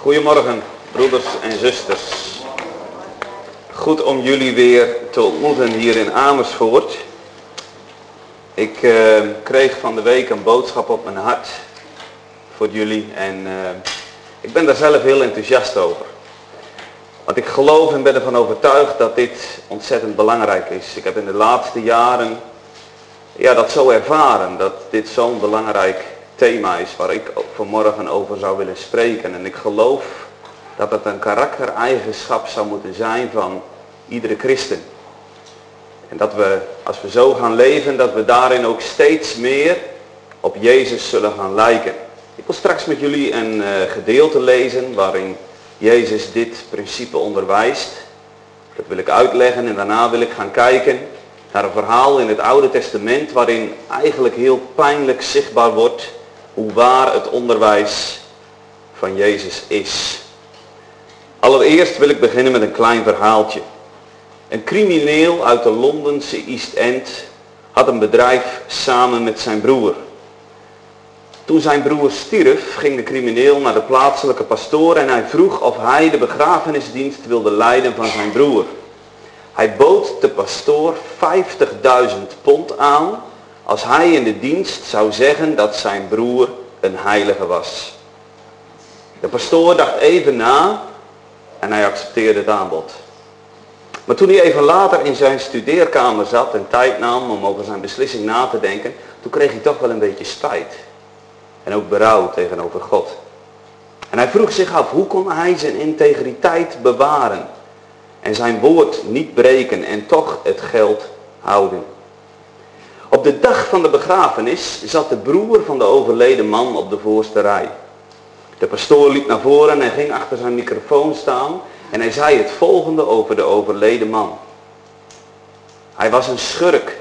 Goedemorgen, broeders en zusters. Goed om jullie weer te ontmoeten hier in Amersfoort. Ik kreeg van de week een boodschap op mijn hart voor jullie en ik ben daar zelf heel enthousiast over. Want ik geloof en ben ervan overtuigd dat dit ontzettend belangrijk is. Ik heb in de laatste jaren dat zo ervaren, dat dit zo'n belangrijk thema is waar ik vanmorgen over zou willen spreken. En ik geloof dat het een karaktereigenschap zou moeten zijn van iedere christen. En dat we, als we zo gaan leven, dat we daarin ook steeds meer op Jezus zullen gaan lijken. Ik wil straks met jullie een gedeelte lezen waarin Jezus dit principe onderwijst. Dat wil ik uitleggen en daarna wil ik gaan kijken naar een verhaal in het Oude Testament waarin eigenlijk heel pijnlijk zichtbaar wordt hoe waar het onderwijs van Jezus is. Allereerst wil ik beginnen met een klein verhaaltje. Een crimineel uit de Londense East End had een bedrijf samen met zijn broer. Toen zijn broer stierf, ging de crimineel naar de plaatselijke pastoor en hij vroeg of hij de begrafenisdienst wilde leiden van zijn broer. Hij bood de pastoor 50.000 pond aan als hij in de dienst zou zeggen dat zijn broer een heilige was. De pastoor dacht even na en hij accepteerde het aanbod. Maar toen hij even later in zijn studeerkamer zat en tijd nam om over zijn beslissing na te denken, toen kreeg hij toch wel een beetje spijt. En ook berouw tegenover God. En hij vroeg zich af, hoe kon hij zijn integriteit bewaren en zijn woord niet breken en toch het geld houden. Op de dag van de begrafenis zat de broer van de overleden man op de voorste rij. De pastoor liep naar voren en ging achter zijn microfoon staan en hij zei het volgende over de overleden man. Hij was een schurk.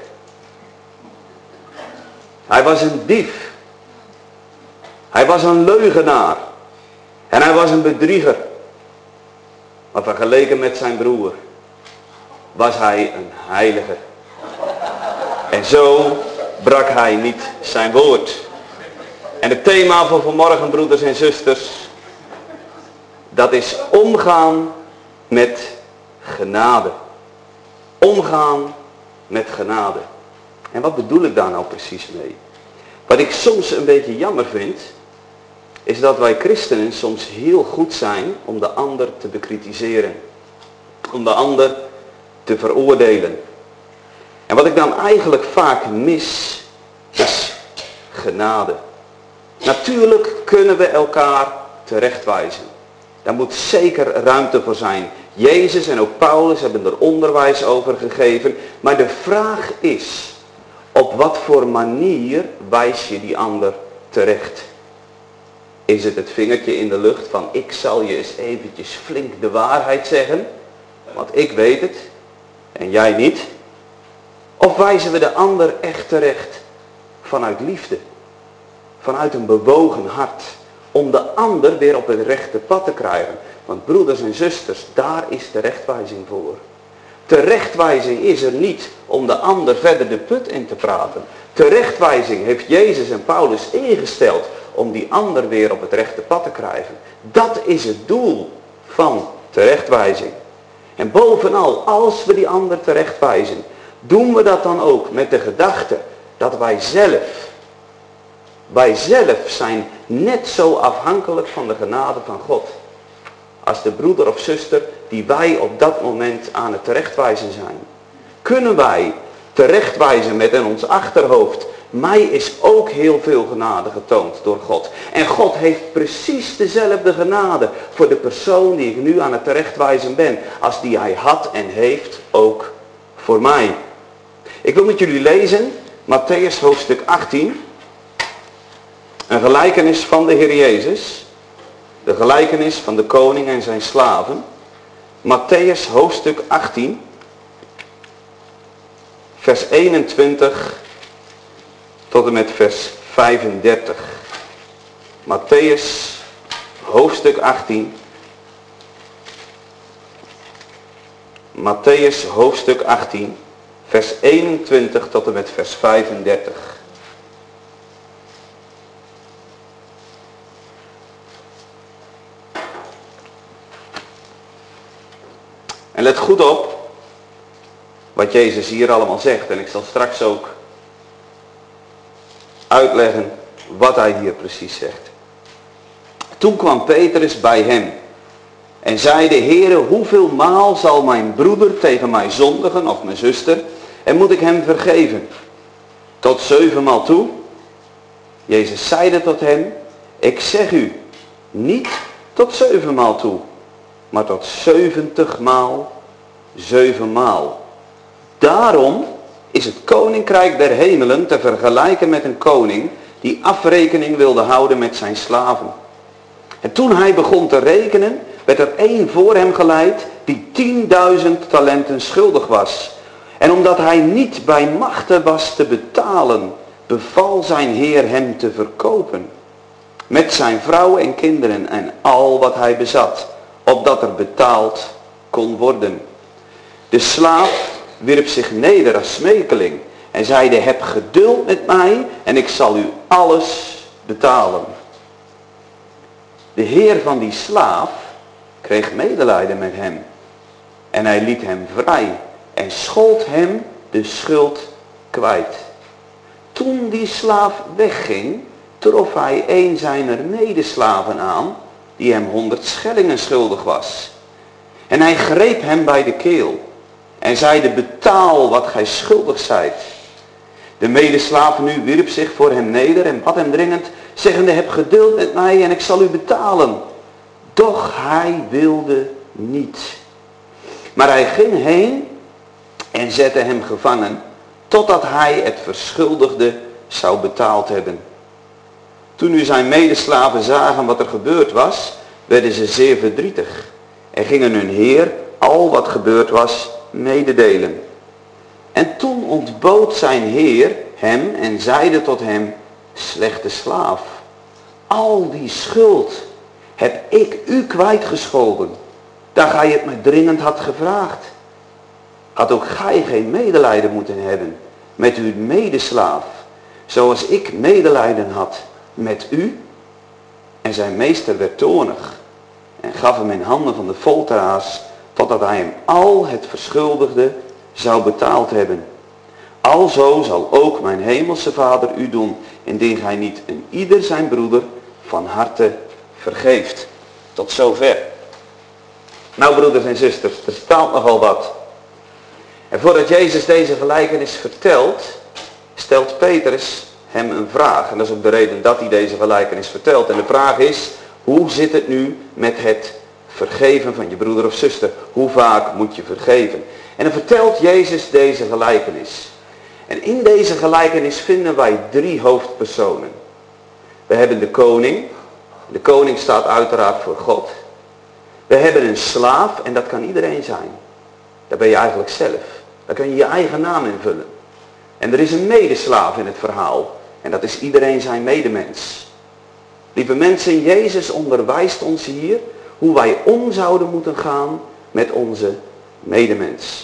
Hij was een dief. Hij was een leugenaar. En hij was een bedrieger. Maar vergeleken met zijn broer was hij een heilige. En zo brak hij niet zijn woord. En het thema van vanmorgen, broeders en zusters, dat is omgaan met genade. Omgaan met genade. En wat bedoel ik daar nou precies mee? Wat ik soms een beetje jammer vind, is dat wij christenen soms heel goed zijn om de ander te bekritiseren. Om de ander te veroordelen. En wat ik dan eigenlijk vaak mis, is genade. Natuurlijk kunnen we elkaar terechtwijzen. Daar moet zeker ruimte voor zijn. Jezus en ook Paulus hebben er onderwijs over gegeven. Maar de vraag is, op wat voor manier wijs je die ander terecht? Is het vingertje in de lucht van ik zal je eens eventjes flink de waarheid zeggen, want ik weet het en jij niet? Of wijzen we de ander echt terecht vanuit liefde, vanuit een bewogen hart, om de ander weer op het rechte pad te krijgen? Want broeders en zusters, daar is terechtwijzing voor. Terechtwijzing is er niet om de ander verder de put in te praten. Terechtwijzing heeft Jezus en Paulus ingesteld om die ander weer op het rechte pad te krijgen. Dat is het doel van terechtwijzing. En bovenal, als we die ander terechtwijzen, doen we dat dan ook met de gedachte dat wij zelf zijn net zo afhankelijk van de genade van God als de broeder of zuster die wij op dat moment aan het terechtwijzen zijn. Kunnen wij terechtwijzen met in ons achterhoofd, mij is ook heel veel genade getoond door God. En God heeft precies dezelfde genade voor de persoon die ik nu aan het terechtwijzen ben, als die hij had en heeft ook voor mij. Ik wil met jullie lezen Mattheüs hoofdstuk 18. Een gelijkenis van de Heer Jezus. De gelijkenis van de koning en zijn slaven. Mattheüs hoofdstuk 18. Vers 21 tot en met vers 35. Mattheüs hoofdstuk 18. Mattheüs hoofdstuk 18. Vers 21 tot en met vers 35. goed op wat Jezus hier allemaal zegt. En ik zal straks ook uitleggen wat hij hier precies zegt. Toen kwam Petrus bij hem en zeide: Heere, hoeveel maal zal mijn broeder tegen mij zondigen, of mijn zuster, en moet ik hem vergeven? Tot 7 maal toe? Jezus zeide tot hem: Ik zeg u, niet tot 7 maal toe, maar tot 70 maal 7 maal. Daarom is het koninkrijk der hemelen te vergelijken met een koning die afrekening wilde houden met zijn slaven. En toen hij begon te rekenen, werd er één voor hem geleid die 10.000 talenten schuldig was. En omdat hij niet bij machte was te betalen, beval zijn heer hem te verkopen. Met zijn vrouw en kinderen en al wat hij bezat, opdat er betaald kon worden. De slaaf wierp zich neder als smeekeling en zeide: Heb geduld met mij en ik zal u alles betalen. De heer van die slaaf kreeg medelijden met hem en hij liet hem vrij en schold hem de schuld kwijt. Toen die slaaf wegging, trof hij een zijner medeslaven aan die hem 100 schellingen schuldig was. En hij greep hem bij de keel en zeide: Betaal wat gij schuldig zijt. De medeslaaf nu wierp zich voor hem neder en bad hem dringend, zeggende: Heb geduld met mij en ik zal u betalen. Doch hij wilde niet. Maar hij ging heen en zette hem gevangen, totdat hij het verschuldigde zou betaald hebben. Toen nu zijn medeslaven zagen wat er gebeurd was, werden ze zeer verdrietig en gingen hun heer al wat gebeurd was mededelen. En toen ontbood zijn heer hem en zeide tot hem: Slechte slaaf, al die schuld heb ik u kwijtgescholden, daar gij het me dringend had gevraagd. Had ook gij geen medelijden moeten hebben met uw medeslaaf, zoals ik medelijden had met u? En zijn meester werd toornig en gaf hem in handen van de folteraars, totdat hij hem al het verschuldigde zou betaald hebben. Alzo zal ook mijn hemelse Vader u doen, indien gij niet een ieder zijn broeder van harte vergeeft. Tot zover. Nou, broeders en zusters, er staat nogal wat. En voordat Jezus deze gelijkenis vertelt, stelt Petrus hem een vraag. En dat is ook de reden dat hij deze gelijkenis vertelt. En de vraag is: hoe zit het nu met het vergeven van je broeder of zuster? Hoe vaak moet je vergeven? En dan vertelt Jezus deze gelijkenis. En in deze gelijkenis vinden wij 3 hoofdpersonen. We hebben de koning. De koning staat uiteraard voor God. We hebben een slaaf en dat kan iedereen zijn. Dat ben je eigenlijk zelf. Daar kun je je eigen naam invullen. En er is een medeslaaf in het verhaal. En dat is iedereen zijn medemens. Lieve mensen, Jezus onderwijst ons hier hoe wij om zouden moeten gaan met onze medemens.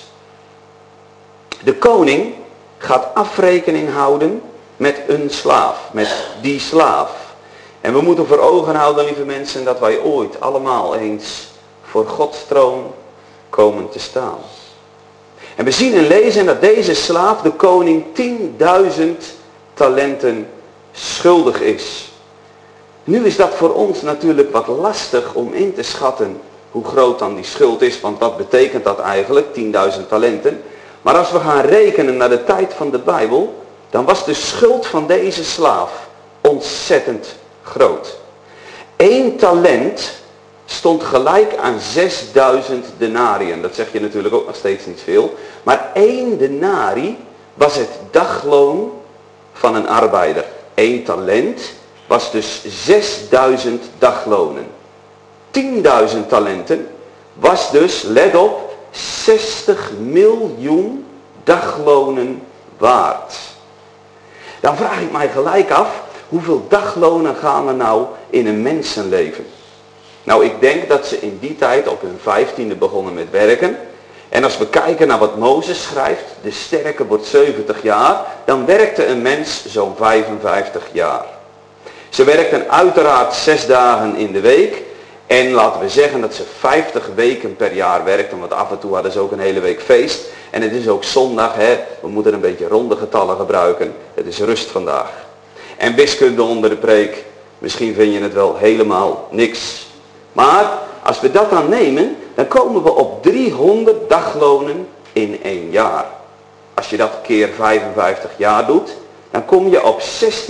De koning gaat afrekening houden met een slaaf, met die slaaf. En we moeten voor ogen houden, lieve mensen, dat wij ooit allemaal eens voor Gods troon komen te staan. En we zien en lezen dat deze slaaf de koning 10.000 talenten schuldig is. Nu is dat voor ons natuurlijk wat lastig om in te schatten hoe groot dan die schuld is, want wat betekent dat eigenlijk, 10.000 talenten? Maar als we gaan rekenen naar de tijd van de Bijbel, dan was de schuld van deze slaaf ontzettend groot. 1 talent stond gelijk aan 6000 denariën. Dat zeg je natuurlijk ook nog steeds niet veel. Maar 1 denari was het dagloon van een arbeider. 1 talent was dus 6000 daglonen. 10.000 talenten was dus, let op, 60 miljoen daglonen waard. Dan vraag ik mij gelijk af, hoeveel daglonen gaan er nou in een mensenleven? Nou, ik denk dat ze in die tijd op hun 15e begonnen met werken. En als we kijken naar wat Mozes schrijft, de sterke wordt 70 jaar, dan werkte een mens zo'n 55 jaar. Ze werkten uiteraard 6 dagen in de week En laten we zeggen dat ze 50 weken per jaar werkten, want af en toe hadden ze ook een hele week feest. En het is ook zondag, hè? We moeten een beetje ronde getallen gebruiken. Het is rust vandaag. En wiskunde onder de preek, misschien vind je het wel helemaal niks. Maar als we dat dan nemen, dan komen we op 300 daglonen in 1 jaar. Als je dat keer 55 jaar doet, dan kom je op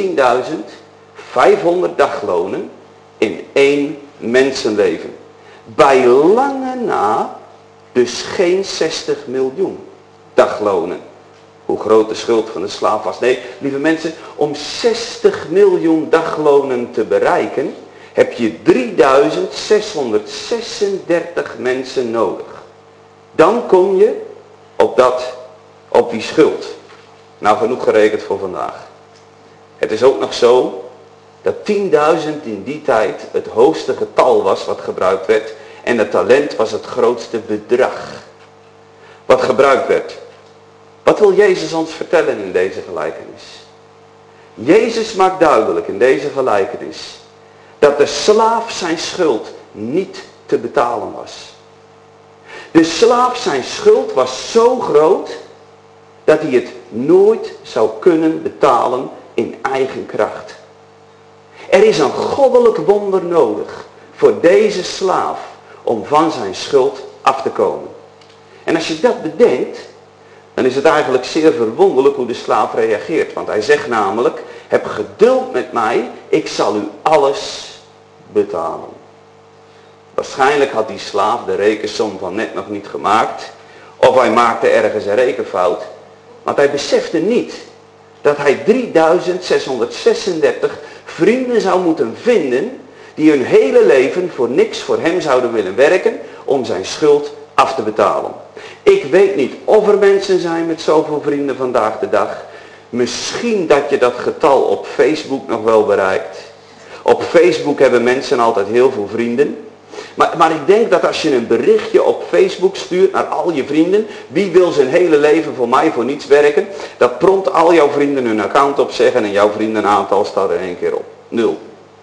16.500 daglonen in 1 mensenleven. Bij lange na dus geen 60 miljoen daglonen. Hoe groot de schuld van de slaaf was. Nee, lieve mensen, om 60 miljoen daglonen te bereiken, heb je 3636 mensen nodig. Dan kom je op die schuld. Nou, genoeg gerekend voor vandaag. Het is ook nog zo dat 10.000 in die tijd het hoogste getal was wat gebruikt werd. En het talent was het grootste bedrag wat gebruikt werd. Wat wil Jezus ons vertellen in deze gelijkenis? Jezus maakt duidelijk in deze gelijkenis dat de slaaf zijn schuld niet te betalen was. De slaaf zijn schuld was zo groot dat hij het nooit zou kunnen betalen in eigen kracht. Er is een goddelijk wonder nodig voor deze slaaf om van zijn schuld af te komen. En als je dat bedenkt, dan is het eigenlijk zeer verwonderlijk hoe de slaaf reageert. Want hij zegt namelijk, heb geduld met mij, ik zal u alles betalen. Waarschijnlijk had die slaaf de rekensom van net nog niet gemaakt. Of hij maakte ergens een rekenfout. Want hij besefte niet dat hij 3636 vrienden zou moeten vinden die hun hele leven voor niks voor hem zouden willen werken om zijn schuld af te betalen. Ik weet niet of er mensen zijn met zoveel vrienden vandaag de dag. Misschien dat je dat getal op Facebook nog wel bereikt. Op Facebook hebben mensen altijd heel veel vrienden. Maar ik denk dat als je een berichtje op Facebook stuurt naar al je vrienden, wie wil zijn hele leven voor mij voor niets werken, dat prompt al jouw vrienden hun account opzeggen en jouw vriendenaantal staat er 1 keer op. 0.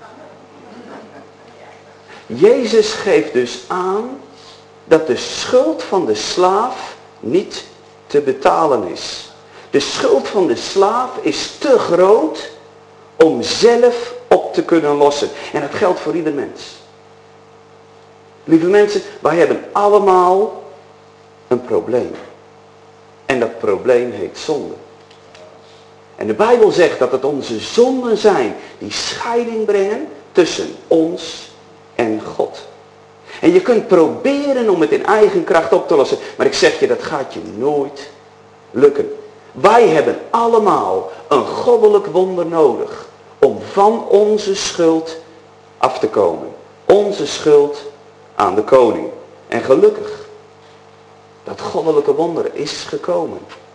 Jezus geeft dus aan dat de schuld van de slaaf niet te betalen is. De schuld van de slaaf is te groot om zelf op te kunnen lossen. En dat geldt voor ieder mens. Lieve mensen, wij hebben allemaal een probleem. En dat probleem heet zonde. En de Bijbel zegt dat het onze zonden zijn die scheiding brengen tussen ons en God. En je kunt proberen om het in eigen kracht op te lossen. Maar ik zeg je, dat gaat je nooit lukken. Wij hebben allemaal een goddelijk wonder nodig om van onze schuld af te komen. Onze schuld aan de koning. En gelukkig, dat goddelijke wonder is gekomen.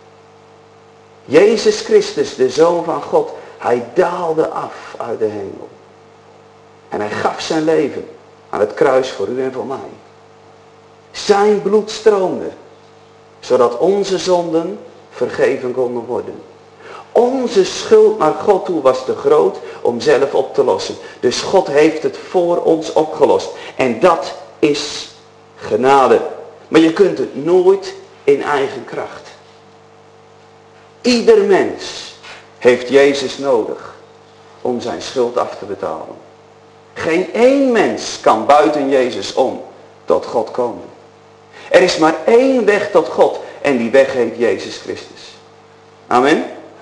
Jezus Christus, de Zoon van God, hij daalde af uit de hemel. En hij gaf zijn leven aan het kruis voor u en voor mij. Zijn bloed stroomde, zodat onze zonden vergeven konden worden. Onze schuld naar God toe was te groot om zelf op te lossen. Dus God heeft het voor ons opgelost. En dat is genade. Maar je kunt het nooit in eigen kracht. Ieder mens heeft Jezus nodig om zijn schuld af te betalen. Geen één mens kan buiten Jezus om tot God komen. Er is maar één weg tot God en die weg heet Jezus Christus. Amen.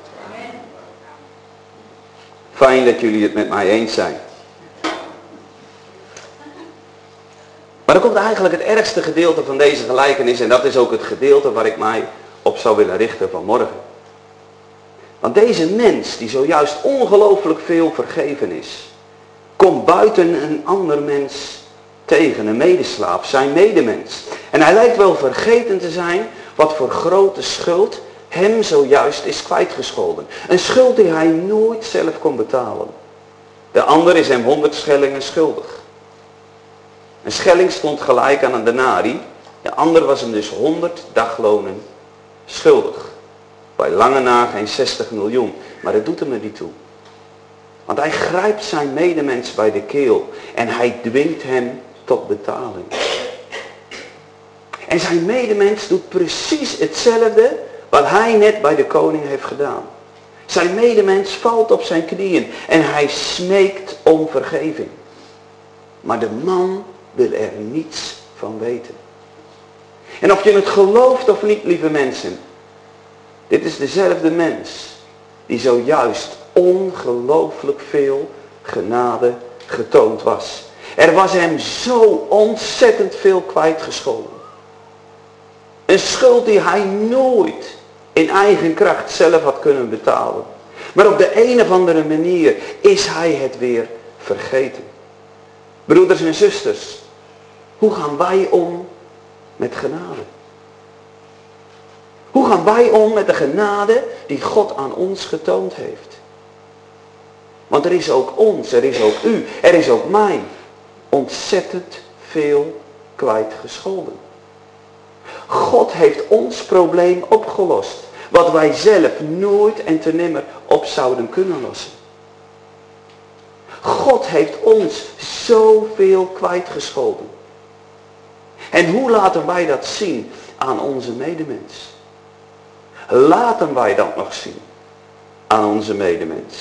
Fijn dat jullie het met mij eens zijn. Maar dan komt eigenlijk het ergste gedeelte van deze gelijkenis en dat is ook het gedeelte waar ik mij op zou willen richten vanmorgen. Want deze mens die zojuist ongelooflijk veel vergeven is, komt buiten een ander mens tegen, een medeslaaf, zijn medemens. En hij lijkt wel vergeten te zijn wat voor grote schuld hem zojuist is kwijtgescholden. Een schuld die hij nooit zelf kon betalen. De ander is hem 100 schellingen schuldig. Een schelling stond gelijk aan een denari. De ander was hem dus 100 daglonen schuldig. Bij lange na geen 60 miljoen. Maar dat doet hem er niet toe. Want hij grijpt zijn medemens bij de keel. En hij dwingt hem tot betaling. En zijn medemens doet precies hetzelfde wat hij net bij de koning heeft gedaan. Zijn medemens valt op zijn knieën en hij smeekt om vergeving. Maar de man wil er niets van weten. En of je het gelooft of niet, lieve mensen, dit is dezelfde mens die zojuist ongelooflijk veel genade getoond was. Er was hem zo ontzettend veel kwijtgescholden. Een schuld die hij nooit in eigen kracht zelf had kunnen betalen. Maar op de een of andere manier is hij het weer vergeten. Broeders en zusters, hoe gaan wij om met genade? Hoe gaan wij om met de genade die God aan ons getoond heeft? Want er is ook ons, er is ook u, er is ook mij ontzettend veel kwijtgescholden. God heeft ons probleem opgelost. Wat wij zelf nooit en te nimmer op zouden kunnen lossen. God heeft ons zoveel kwijtgescholden. En hoe laten wij dat zien aan onze medemens? Laten wij dat nog zien aan onze medemens?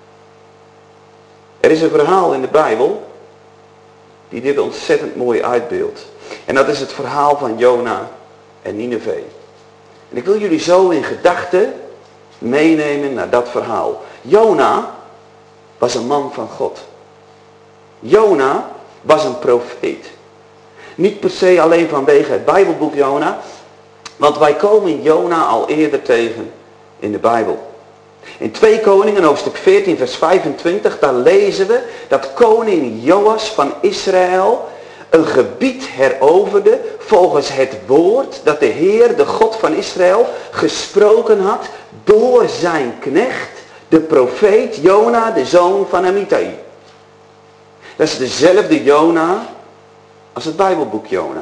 Er is een verhaal in de Bijbel die dit ontzettend mooi uitbeeldt. En dat is het verhaal van Jona en Nineve. En ik wil jullie zo in gedachten meenemen naar dat verhaal. Jona was een man van God. Jona was een profeet. Niet per se alleen vanwege het Bijbelboek Jona, want wij komen Jona al eerder tegen in de Bijbel. In 2 Koningen, hoofdstuk 14, vers 25, daar lezen we dat koning Joas van Israël een gebied heroverde volgens het woord dat de Heer, de God van Israël, gesproken had door zijn knecht, de profeet Jona, de zoon van Amittai. Dat is dezelfde Jona als het Bijbelboek Jona.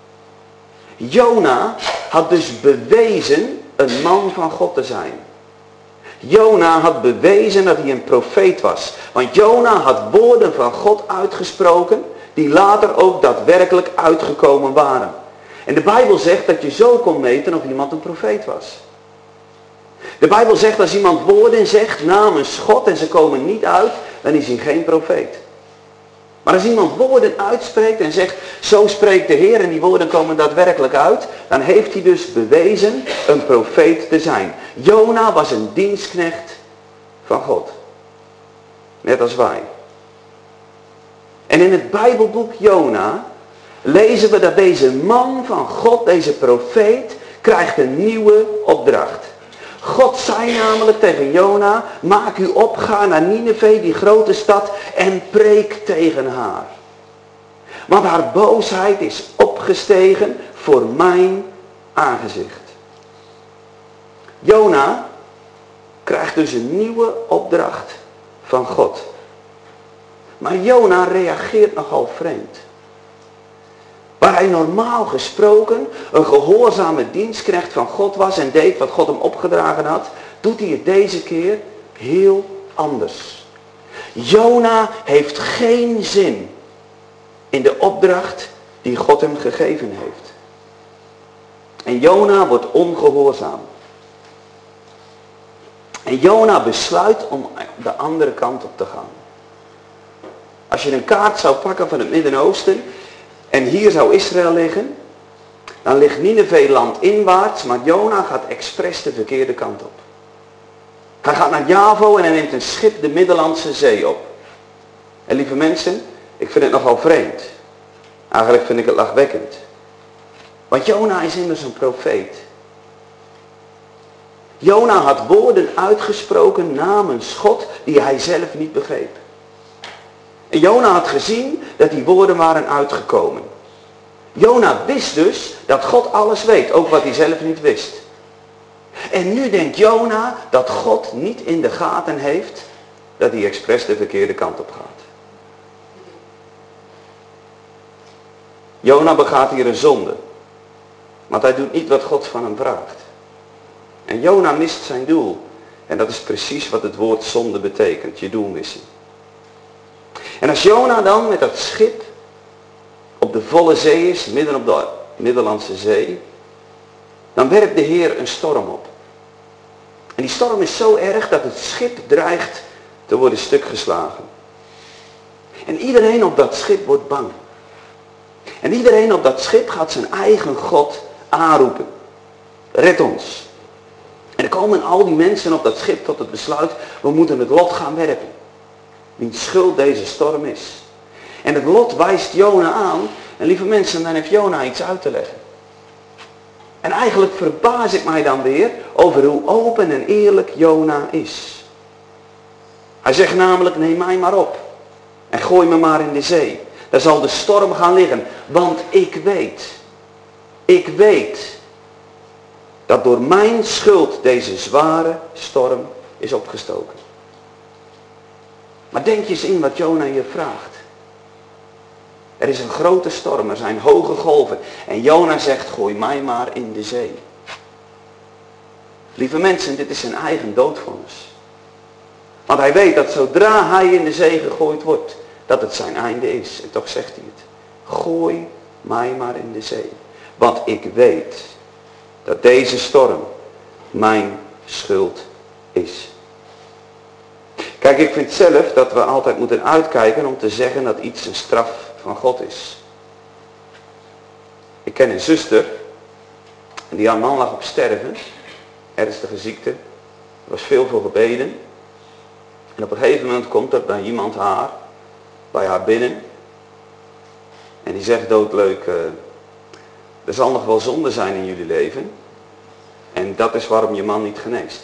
Jona had dus bewezen een man van God te zijn. Jona had bewezen dat hij een profeet was. Want Jona had woorden van God uitgesproken die later ook daadwerkelijk uitgekomen waren. En de Bijbel zegt dat je zo kon meten of iemand een profeet was. De Bijbel zegt als iemand woorden zegt namens God en ze komen niet uit, dan is hij geen profeet. Maar als iemand woorden uitspreekt en zegt, zo spreekt de Heer en die woorden komen daadwerkelijk uit, dan heeft hij dus bewezen een profeet te zijn. Jona was een dienstknecht van God. Net als wij. En in het Bijbelboek Jona lezen we dat deze man van God, deze profeet, krijgt een nieuwe opdracht. God zei namelijk tegen Jona, maak u op, ga naar Nineve, die grote stad, en preek tegen haar. Want haar boosheid is opgestegen voor mijn aangezicht. Jona krijgt dus een nieuwe opdracht van God. Maar Jona reageert nogal vreemd. Waar hij normaal gesproken een gehoorzame dienstknecht van God was en deed wat God hem opgedragen had, doet hij het deze keer heel anders. Jona heeft geen zin in de opdracht die God hem gegeven heeft. En Jona wordt ongehoorzaam. En Jona besluit om de andere kant op te gaan. Als je een kaart zou pakken van het Midden-Oosten en hier zou Israël liggen, dan ligt Nineve landinwaarts, maar Jona gaat expres de verkeerde kant op. Hij gaat naar Javo en hij neemt een schip de Middellandse Zee op. En lieve mensen, ik vind het nogal vreemd. Eigenlijk vind ik het lachwekkend. Want Jona is immers een profeet. Jona had woorden uitgesproken namens God die hij zelf niet begreep. En Jona had gezien dat die woorden waren uitgekomen. Jona wist dus dat God alles weet, ook wat hij zelf niet wist. En nu denkt Jona dat God niet in de gaten heeft dat hij expres de verkeerde kant op gaat. Jona begaat hier een zonde. Want hij doet niet wat God van hem vraagt. En Jona mist zijn doel. En dat is precies wat het woord zonde betekent, je doel missen. En als Jona dan met dat schip op de volle zee is, midden op de Middellandse Zee, dan werpt de Heer een storm op. En die storm is zo erg dat het schip dreigt te worden stukgeslagen. En iedereen op dat schip wordt bang. En iedereen op dat schip gaat zijn eigen God aanroepen. Red ons. En er komen al die mensen op dat schip tot het besluit, we moeten het lot gaan werpen. Wiens schuld deze storm is. En het lot wijst Jona aan. En lieve mensen, dan heeft Jona iets uit te leggen. En eigenlijk verbaas ik mij dan weer over hoe open en eerlijk Jona is. Hij zegt namelijk, neem mij maar op. En gooi me maar in de zee. Daar zal de storm gaan liggen. Want ik weet dat door mijn schuld deze zware storm is opgestoken. Maar denk je eens in wat Jona je vraagt. Er is een grote storm, er zijn hoge golven. En Jona zegt, gooi mij maar in de zee. Lieve mensen, dit is zijn eigen doodvonnis. Want hij weet dat zodra hij in de zee gegooid wordt, dat het zijn einde is. En toch zegt hij het. Gooi mij maar in de zee. Want ik weet dat deze storm mijn schuld is. Kijk, ik vind zelf dat we altijd moeten uitkijken om te zeggen dat iets een straf van God is. Ik ken een zuster, en die haar man lag op sterven, ernstige ziekte, er was veel voor gebeden. En op een gegeven moment komt er bij iemand bij haar binnen, en die zegt doodleuk, er zal nog wel zonde zijn in jullie leven, en dat is waarom je man niet geneest.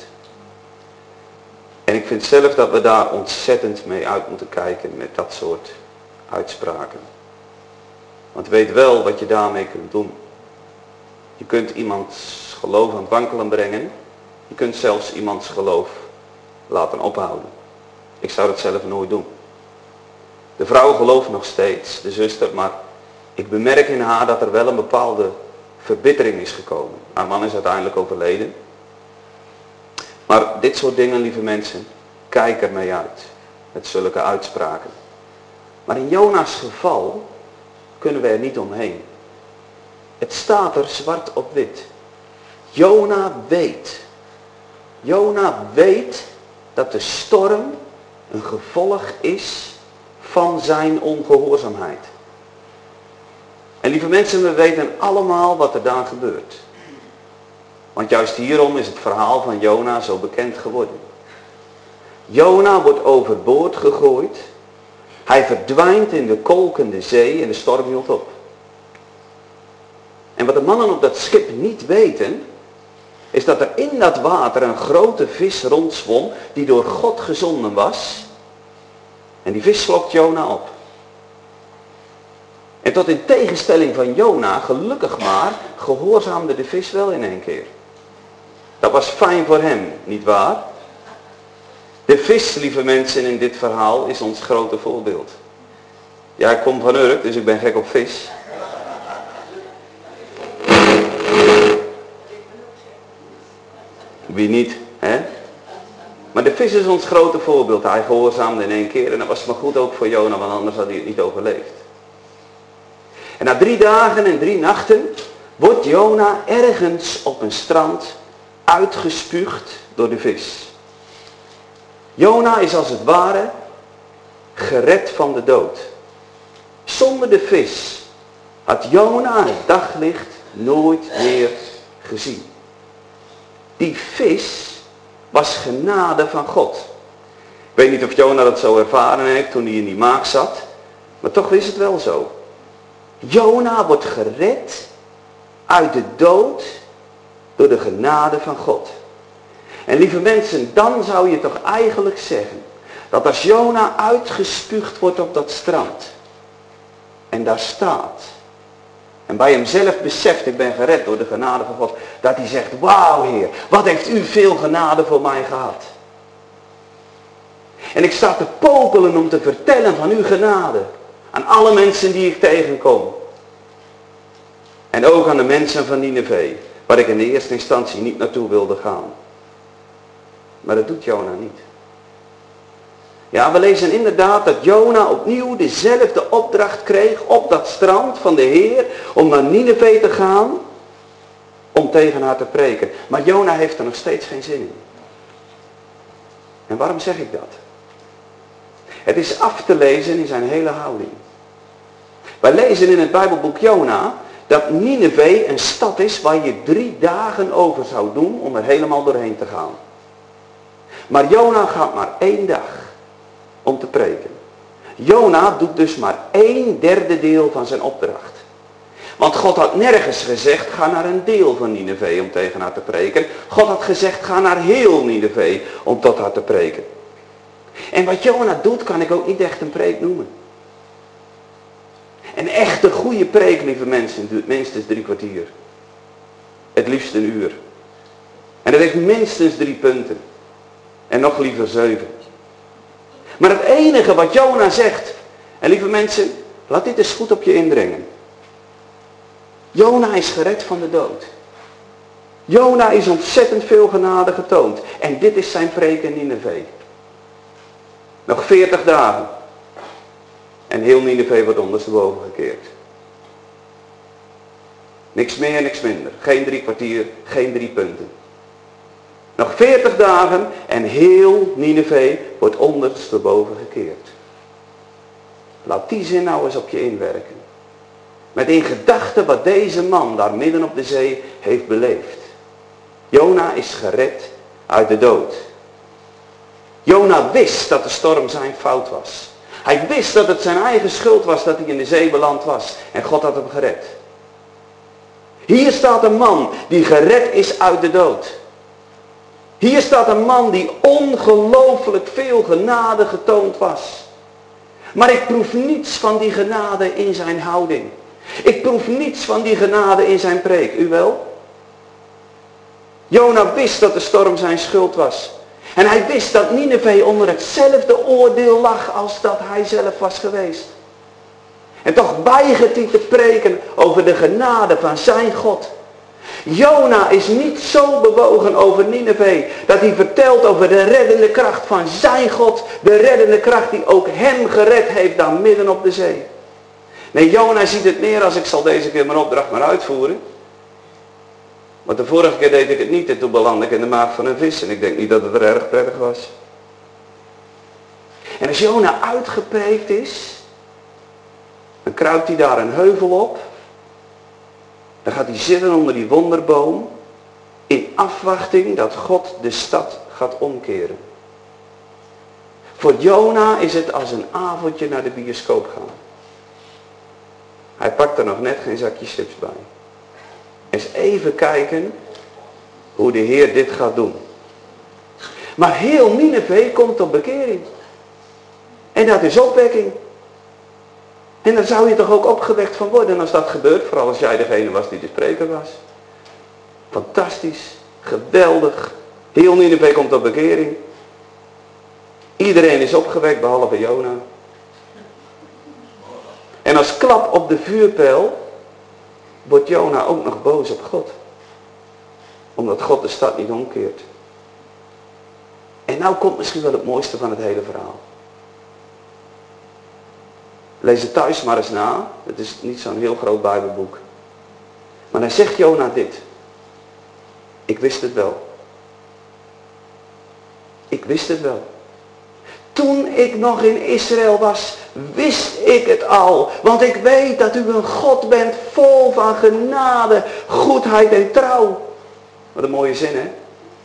En ik vind zelf dat we daar ontzettend mee uit moeten kijken met dat soort uitspraken. Want weet wel wat je daarmee kunt doen. Je kunt iemands geloof aan het wankelen brengen. Je kunt zelfs iemands geloof laten ophouden. Ik zou dat zelf nooit doen. De vrouw gelooft nog steeds, de zuster, maar ik bemerk in haar dat er wel een bepaalde verbittering is gekomen. Haar man is uiteindelijk overleden. Maar dit soort dingen, lieve mensen, kijk er mee uit. Met zulke uitspraken. Maar in Jona's geval kunnen we er niet omheen. Het staat er zwart op wit. Jona weet dat de storm een gevolg is van zijn ongehoorzaamheid. En lieve mensen, we weten allemaal wat er dan gebeurt. Want juist hierom is het verhaal van Jona zo bekend geworden. Jona wordt overboord gegooid. Hij verdwijnt in de kolkende zee en de storm hield op. En wat de mannen op dat schip niet weten, is dat er in dat water een grote vis rondzwom die door God gezonden was. En die vis slokt Jona op. En tot in tegenstelling van Jona, gelukkig maar, gehoorzaamde de vis wel in één keer. Dat was fijn voor hem, niet waar? De vis, lieve mensen, in dit verhaal is ons grote voorbeeld. Ja, ik kom van Urk, dus ik ben gek op vis. Wie niet, hè? Maar de vis is ons grote voorbeeld. Hij gehoorzaamde in één keer en dat was maar goed ook voor Jona, want anders had hij het niet overleefd. En na 3 dagen en 3 nachten wordt Jona ergens op een strand uitgespuugd door de vis. Jona is als het ware gered van de dood. Zonder de vis had Jona het daglicht nooit meer gezien. Die vis was genade van God. Ik weet niet of Jona dat zo ervaren heeft toen hij in die maag zat, maar toch is het wel zo. Jona wordt gered uit de dood door de genade van God. En lieve mensen, dan zou je toch eigenlijk zeggen dat als Jona uitgespuugd wordt op dat strand en daar staat en bij hemzelf beseft, ik ben gered door de genade van God, dat hij zegt, wauw Heer, wat heeft u veel genade voor mij gehad. En ik sta te popelen om te vertellen van uw genade aan alle mensen die ik tegenkom. En ook aan de mensen van Nineve, waar ik in de eerste instantie niet naartoe wilde gaan. Maar dat doet Jona niet. Ja, we lezen inderdaad dat Jona opnieuw dezelfde opdracht kreeg op dat strand van de Heer om naar Nineve te gaan om tegen haar te preken. Maar Jona heeft er nog steeds geen zin in. En waarom zeg ik dat? Het is af te lezen in zijn hele houding. Wij lezen in het Bijbelboek Jona dat Nineve een stad is waar je 3 dagen over zou doen om er helemaal doorheen te gaan. Maar Jona gaat maar 1 dag om te preken. Jona doet dus maar 1/3 deel van zijn opdracht. Want God had nergens gezegd, ga naar een deel van Nineve om tegen haar te preken. God had gezegd, ga naar heel Nineve om tot haar te preken. En wat Jona doet, kan ik ook niet echt een preek noemen. Een echte goede preek, lieve mensen, duurt minstens 3 kwartier. Het liefst 1 uur. En dat heeft minstens 3 punten. En nog liever 7. Maar het enige wat Jona zegt, en lieve mensen, laat dit eens goed op je indringen. Jona is gered van de dood. Jona is ontzettend veel genade getoond. En dit is zijn preek in Nineve. Nog 40 dagen. En heel Nineve wordt ondersteboven gekeerd. Niks meer, niks minder. Geen 3 kwartier, geen 3 punten. Nog 40 dagen en heel Nineve wordt ondersteboven gekeerd. Laat die zin nou eens op je inwerken. Met in gedachten wat deze man daar midden op de zee heeft beleefd. Jona is gered uit de dood. Jona wist dat de storm zijn fout was. Hij wist dat het zijn eigen schuld was dat hij in de zee beland was. En God had hem gered. Hier staat een man die gered is uit de dood. Hier staat een man die ongelooflijk veel genade getoond was. Maar ik proef niets van die genade in zijn houding. Ik proef niets van die genade in zijn preek. U wel? Jona wist dat de storm zijn schuld was. En hij wist dat Nineve onder hetzelfde oordeel lag als dat hij zelf was geweest. En toch weigert hij te preken over de genade van zijn God. Jona is niet zo bewogen over Nineve dat hij vertelt over de reddende kracht van zijn God. De reddende kracht die ook hem gered heeft daar midden op de zee. Nee, Jona ziet het meer als ik zal deze keer mijn opdracht maar uitvoeren. Want de vorige keer deed ik het niet en toen belandde ik in de maag van een vis. En ik denk niet dat het er erg prettig was. En als Jona uitgepreekt is, dan kruipt hij daar een heuvel op. Dan gaat hij zitten onder die wonderboom. In afwachting dat God de stad gaat omkeren. Voor Jona is het als een avondje naar de bioscoop gaan. Hij pakt er nog net geen zakje chips bij. Eens even kijken hoe de Heer dit gaat doen. Maar heel Nineve komt tot bekering. En dat is opwekking. En daar zou je toch ook opgewekt van worden als dat gebeurt. Vooral als jij degene was die de spreker was. Fantastisch. Geweldig. Heel Nineve komt tot bekering. Iedereen is opgewekt behalve Jona. En als klap op de vuurpijl wordt Jona ook nog boos op God. Omdat God de stad niet omkeert. En nou komt misschien wel het mooiste van het hele verhaal. Lees het thuis maar eens na. Het is niet zo'n heel groot Bijbelboek. Maar dan zegt Jona dit. Ik wist het wel. Ik wist het wel. Toen ik nog in Israël was, wist ik het al. Want ik weet dat u een God bent vol van genade, goedheid en trouw. Wat een mooie zin, hè?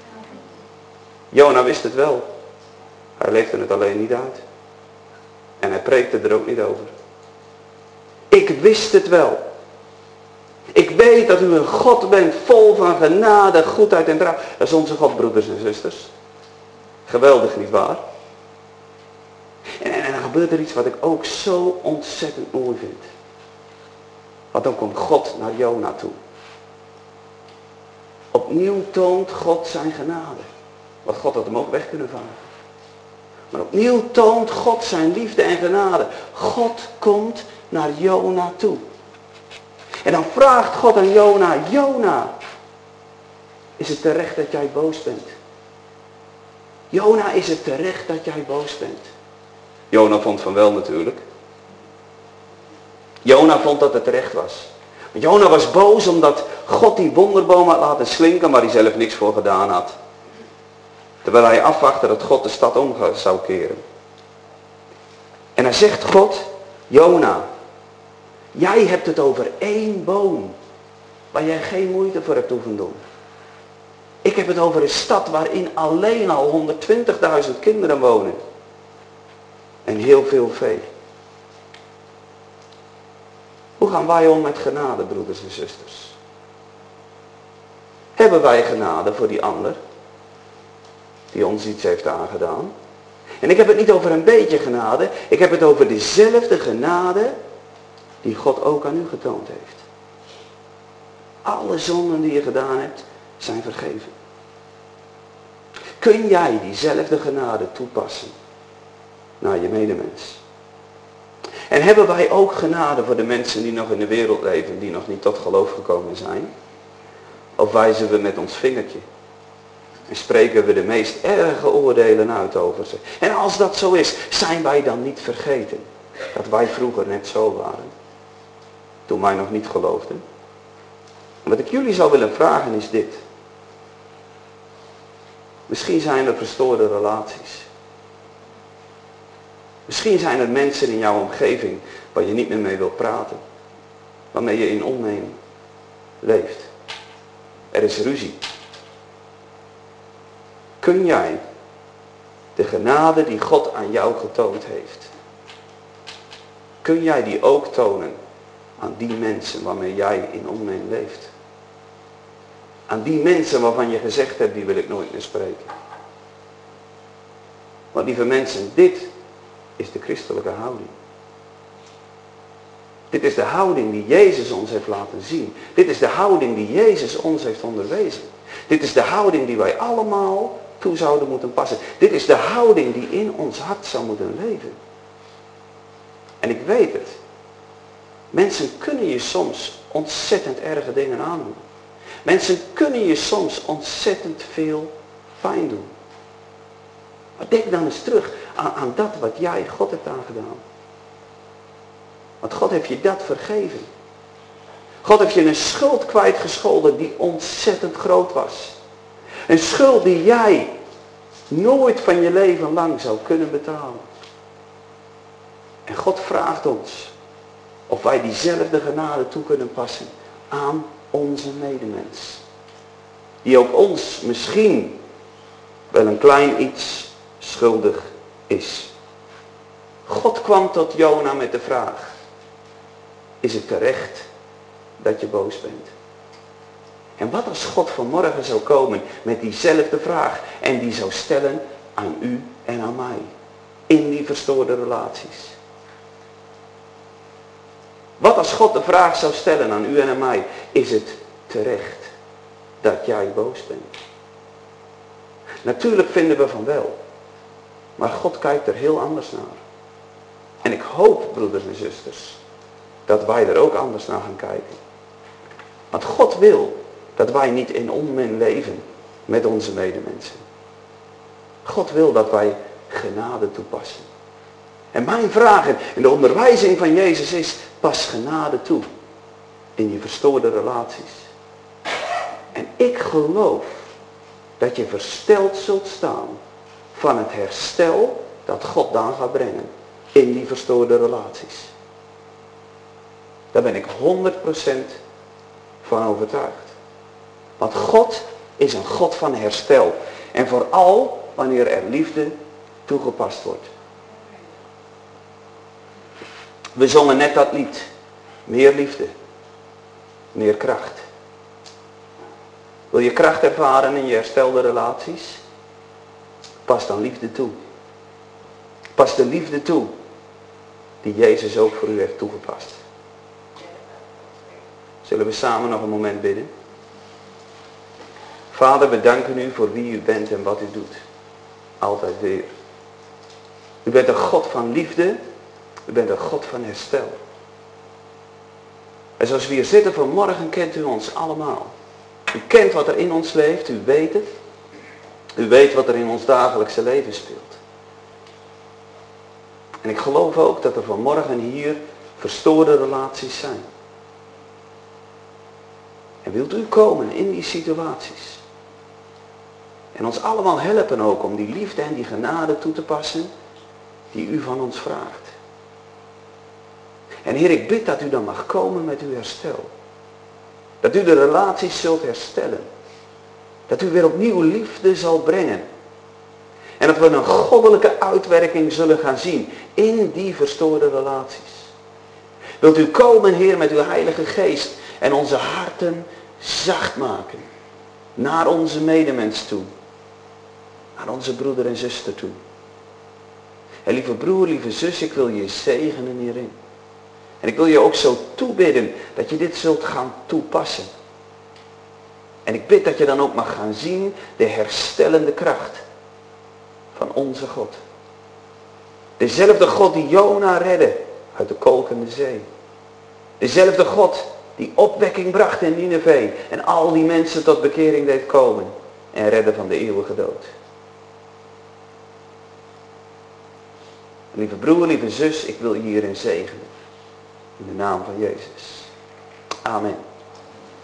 Jona wist het wel. Hij leefde het alleen niet uit. En hij preekte er ook niet over. Ik wist het wel. Ik weet dat u een God bent vol van genade, goedheid en trouw. Dat is onze God, broeders en zusters. Geweldig, nietwaar? En dan gebeurt er iets wat ik ook zo ontzettend mooi vind. Want dan komt God naar Jona toe. Opnieuw toont God zijn genade. Want God had hem ook weg kunnen vangen. Maar opnieuw toont God zijn liefde en genade. God komt naar Jona toe. En dan vraagt God aan Jona, Jona, is het terecht dat jij boos bent? Jona, is het terecht dat jij boos bent? Jona vond van wel natuurlijk. Jona vond dat het terecht was. Jona was boos omdat God die wonderboom had laten slinken, maar hij zelf niks voor gedaan had. Terwijl hij afwachtte dat God de stad om zou keren. En hij zegt God, Jona, jij hebt het over 1 boom, waar jij geen moeite voor hebt hoeven doen. Ik heb het over een stad waarin alleen al 120.000 kinderen wonen. En heel veel vee. Hoe gaan wij om met genade, broeders en zusters? Hebben wij genade voor die ander die ons iets heeft aangedaan? En ik heb het niet over een beetje genade, ik heb het over dezelfde genade die God ook aan u getoond heeft. Alle zonden die je gedaan hebt, zijn vergeven. Kun jij diezelfde genade toepassen naar je medemens? En hebben wij ook genade voor de mensen die nog in de wereld leven, die nog niet tot geloof gekomen zijn? Of wijzen we met ons vingertje en spreken we de meest erge oordelen uit over ze? En als dat zo is, zijn wij dan niet vergeten dat wij vroeger net zo waren? Toen wij nog niet geloofden. Wat ik jullie zou willen vragen is dit. Misschien zijn er verstoorde relaties. Misschien zijn er mensen in jouw omgeving waar je niet meer mee wilt praten. Waarmee je in onmeen leeft. Er is ruzie. Kun jij de genade die God aan jou getoond heeft, kun jij die ook tonen aan die mensen waarmee jij in onmeen leeft? Aan die mensen waarvan je gezegd hebt, die wil ik nooit meer spreken. Want lieve mensen, dit is de christelijke houding. Dit is de houding die Jezus ons heeft laten zien. Dit is de houding die Jezus ons heeft onderwezen. Dit is de houding die wij allemaal toe zouden moeten passen. Dit is de houding die in ons hart zou moeten leven. En ik weet het. Mensen kunnen je soms ontzettend erge dingen aandoen. Mensen kunnen je soms ontzettend veel pijn doen. Maar denk dan eens terug aan dat wat jij God hebt aangedaan. Want God heeft je dat vergeven. God heeft je een schuld kwijtgescholden die ontzettend groot was. Een schuld die jij nooit van je leven lang zou kunnen betalen. En God vraagt ons of wij diezelfde genade toe kunnen passen aan onze medemens. Die ook ons misschien wel een klein iets schuldig is. God kwam tot Jona met de vraag: is het terecht dat je boos bent? En wat als God vanmorgen zou komen met diezelfde vraag en die zou stellen aan u en aan mij in die verstoorde relaties? Wat als God de vraag zou stellen aan u en aan mij: is het terecht dat jij boos bent? Natuurlijk vinden we van wel. Maar God kijkt er heel anders naar. En ik hoop, broeders en zusters, dat wij er ook anders naar gaan kijken. Want God wil dat wij niet in onmin leven met onze medemensen. God wil dat wij genade toepassen. En mijn vraag en de onderwijzing van Jezus is: pas genade toe in die verstoorde relaties. En ik geloof dat je versteld zult staan van het herstel dat God dan gaat brengen in die verstoorde relaties. Daar ben ik 100% van overtuigd. Want God is een God van herstel. En vooral wanneer er liefde toegepast wordt. We zongen net dat lied. Meer liefde. Meer kracht. Wil je kracht ervaren in je herstelde relaties? Pas dan liefde toe. Pas de liefde toe die Jezus ook voor u heeft toegepast. Zullen we samen nog een moment bidden? Vader, we danken u voor wie u bent en wat u doet. Altijd weer. U bent een God van liefde. U bent een God van herstel. En zoals we hier zitten vanmorgen kent u ons allemaal. U kent wat er in ons leeft, u weet het. U weet wat er in ons dagelijkse leven speelt. En ik geloof ook dat er vanmorgen hier verstoorde relaties zijn. En wilt u komen in die situaties? En ons allemaal helpen ook om die liefde en die genade toe te passen die u van ons vraagt. En Heer, ik bid dat u dan mag komen met uw herstel. Dat u de relaties zult herstellen. Dat u weer opnieuw liefde zal brengen. En dat we een goddelijke uitwerking zullen gaan zien in die verstoorde relaties. Wilt u komen, Heer, met uw Heilige Geest en onze harten zacht maken. Naar onze medemens toe. Naar onze broeder en zuster toe. En lieve broer, lieve zus, ik wil je zegenen hierin. En ik wil je ook zo toebidden dat je dit zult gaan toepassen. En ik bid dat je dan ook mag gaan zien de herstellende kracht van onze God. Dezelfde God die Jona redde uit de kolkende zee. Dezelfde God die opwekking bracht in Nineve en al die mensen tot bekering deed komen en redden van de eeuwige dood. Lieve broer, lieve zus, ik wil je hierin zegenen. In de naam van Jezus. Amen.